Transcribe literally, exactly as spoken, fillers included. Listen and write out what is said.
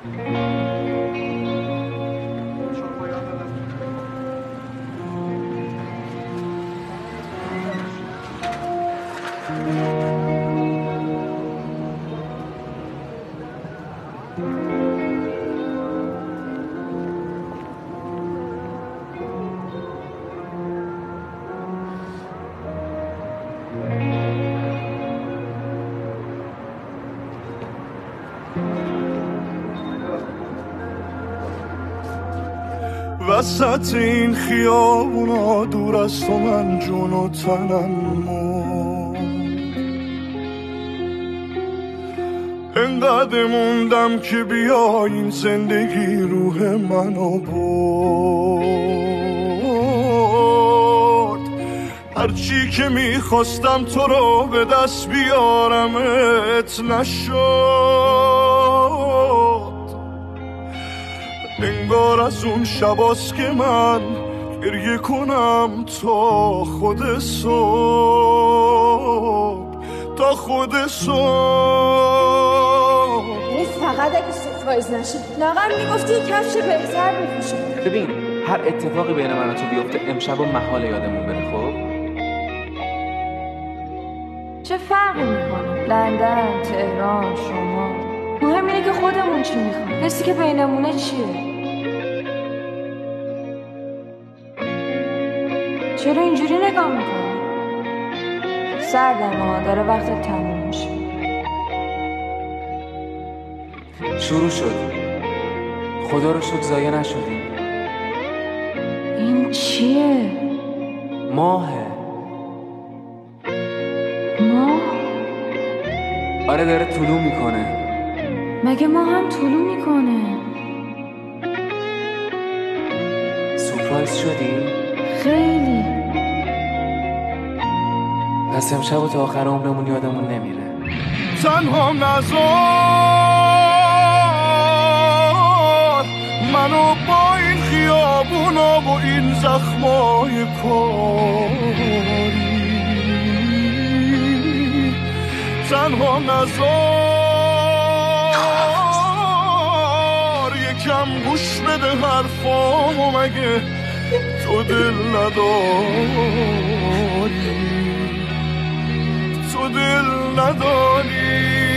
وسط این خیابونا دور از تو من جون و تنم موند، انقدر موندم که بیا این زندگی روح منو برد. هرچی که میخواستم تو رو به دست بیارمت نشد. انگار از اون شباست که من گریه کنم تا خود صبح، تا خود صبح. این فقط اگه سپرایز نشه لاغر میگفتی کفش بهتر بپوشم. ببین هر اتفاقی بین من و تو بیفته امشب و محال یادمون بره. خب چه فرقی میکنه؟ لندن، تهران، شما، مهم اینه که خودمون چی میخوایم. حسی که بینمونه چیه؟ چرا اینجوری نگاه میکنی؟ سردم داره وقتت تموم میشه. شروع شد، خدا رو شکر ضایع نشدیم. این چیه؟ ماهه. ماه؟ آره داره طلوع میکنه. مگه ما هم طلوع میکنه؟ سورپرایز شدی؟ خیلی. پس امشب و تا آخر عمرمون یادمون نمیره. تنها نذار منو با این خیابونا و این زخمای کاری، تنها نذار یکم گوش بده حرفامو، مگه تو دل نداری؟ تو دل نداری؟